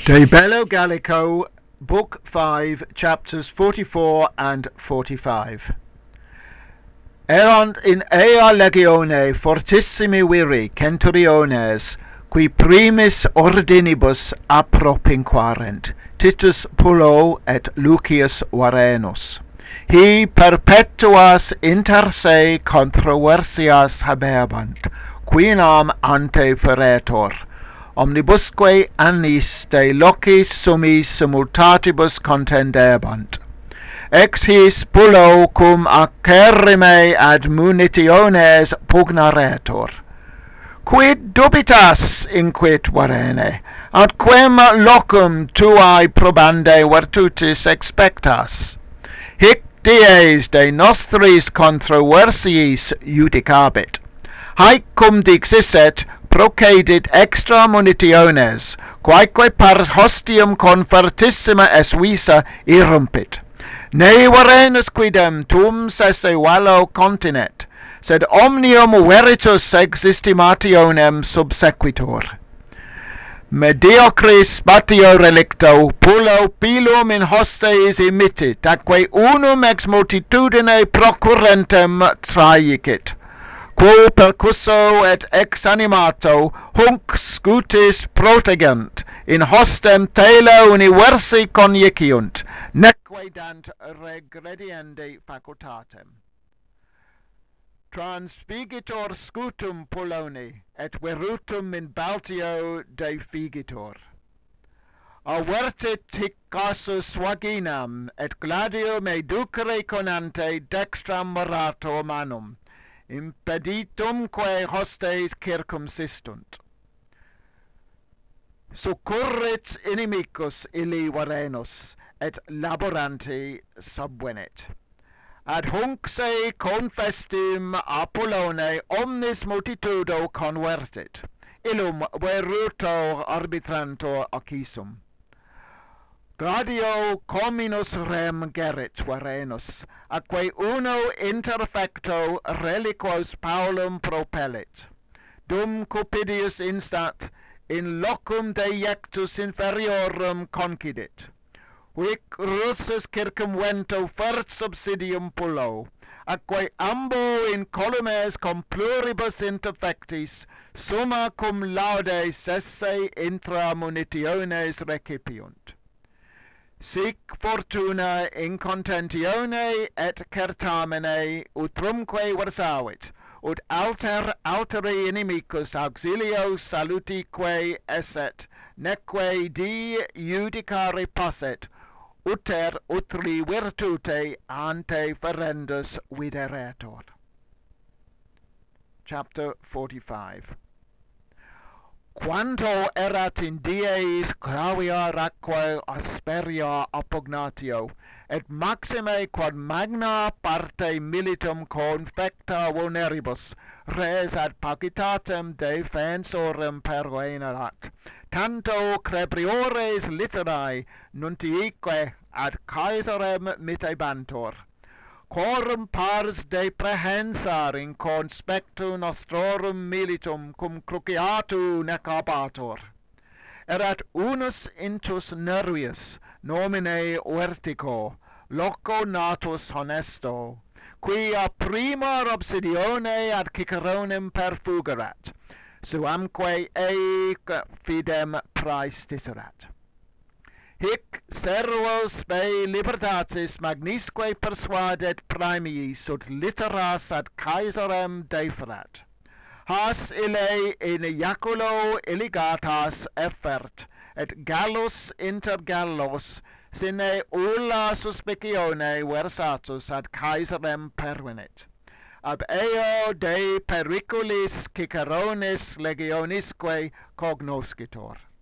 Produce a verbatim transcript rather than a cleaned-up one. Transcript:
De Bello Gallico, Book five, Chapters forty-four and forty-five. Erant in ea legione fortissimi viri centuriones, qui primis ordinibus appropinquarent, Titus Pullo et Lucius Varenus. Hi perpetuas inter se controversias haberbant, quinam ante feretur, omnibusque annis de locis summis simultatibus contendebant. Ex his Pullo cum acerrime ad munitiones pugnaretur. Quid dubitas, inquit Varene, ad quem locum tuae probande virtutis expectas? Hic dies de nostris controversiis judicabit. Haec cum dixisset, procedit extra munitiones, quaeque per hostium convertissima es visa irrumpit. Ne Varenus quidem tum sesse vallo continet, sed omnium veritus existimationem subsequitur. Mediocris batio relicto, Pullo pilum in hostes immitit, atque unum ex multitudine procurentem traicit. Quo percusso et ex animato hunc scutis protegent, in hostem tela universi conjiciunt, neque dant regrediendi facultatem. Transfigitor scutum Pulloni, et verutum in Baltio defigitor. Avertit hic casus vaginam, et gladium educere conante dextram morato manum, impeditumque hostes circumsistunt. Succurrit inimicus illi Varenus, et laboranti subvenit. Ad hunc se confestim Apollone omnis multitudo convertit, illum veruto arbitrantur occisum. Gladio comminus rem gerit Varenus, atque uno interfecto reliquos Paulum propellit. Dum Cupidius instat, in locum deiectus inferiorum concidit. Huic russus circumvento fert subsidium Pullo, atque ambo in columes cum pluribus interfectis, summa cum laude sesse intra munitiones recipiunt. Sic fortuna in contentione et certamene utrumque versavit, ut alter alteri inimicus auxilio salutique esset, neque di judicare posset, uter utri virtute ante ferendus videretur. Chapter forty-five. Quanto erat in dies gravia raque asperia oppugnatio, et maxime quod magna parte militum confecta vulneribus, res ad pagitatem defensorem pervenerat, tanto crebriores literae nuntiique ad Caesarem mitebantur, quorum pars de prehensar in conspectu nostrorum militum cum cruciatu necabatur. Erat unus intus nervius, nomine vertico, loco natus honesto, quia prima obsidione ad Ciceronem perfugerat, suamque eic fidem praestiterat. Hic servo spe libertatis magnisque persuadet praemiis ut litteras ad Caesarem deferat. Has ille in iaculo illigatas effert, et Gallus inter Gallos sine ulla suspicione versatus ad Caesarem pervenit. Ab eo de periculis Ciceronis legionisque cognoscitor.